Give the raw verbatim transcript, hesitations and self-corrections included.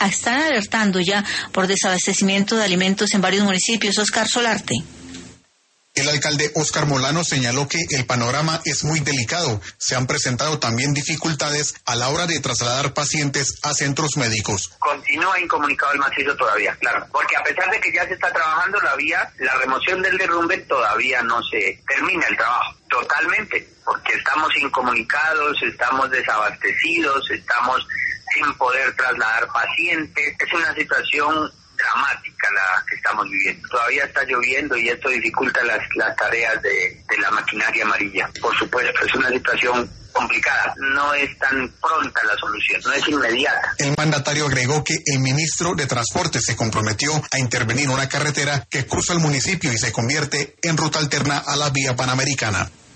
están alertando ya por desabastecimiento de alimentos en varios municipios. Oscar Solarte. El alcalde Óscar Molano señaló que el panorama es muy delicado. Se han presentado también dificultades a la hora de trasladar pacientes a centros médicos. Continúa incomunicado el macizo todavía, claro, porque a pesar de que ya se está trabajando la vía, la remoción del derrumbe todavía no se termina el trabajo totalmente, porque estamos incomunicados, estamos desabastecidos, estamos sin poder trasladar pacientes. Es una situación dramática la que estamos viviendo. Todavía está lloviendo y esto dificulta las, las tareas de, de la maquinaria amarilla. Por supuesto, es una situación complicada. No es tan pronta la solución, no es inmediata. El mandatario agregó que el ministro de Transporte se comprometió a intervenir una carretera que cruza el municipio y se convierte en ruta alterna a la vía panamericana.